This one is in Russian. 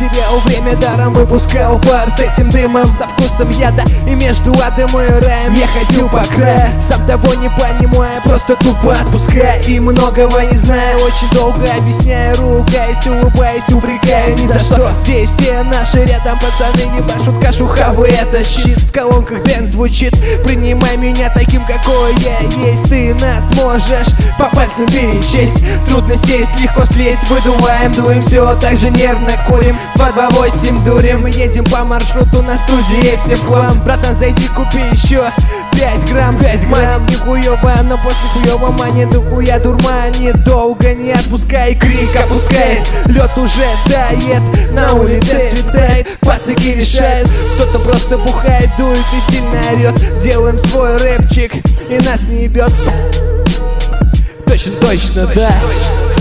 терял время, даром выпускал пар с этим дымом, со вкусом яда. И между адом и раем я ходил по краю, сам того не понимая, просто тупо отпуская. И многого не знаю, очень долго объясняю, ругаясь, улыбаясь, упрекаю ни за что. Здесь все наши рядом пацаны не башут кашу, хавы это щит. В колонках дэн звучит, принимай меня таким, какой я есть. Ты нас можешь по пальцам перечесть, трудно сесть, легко слезть. Выдуваем, дуем, все так же нервно курим, 228 дурим. Мы едем по маршруту на студии, всем хлам. Братан, зайди, купи еще 5 грамм. Мать не хуёво, но после хуёва мани дохуя дурманит. Долго не отпускай, крик опускает, лед уже тает, на улице светает. Пацаки решают, кто-то просто бухает, дует и сильно орет. Делаем свой рэпчик, и нас не ебет. Точно, да.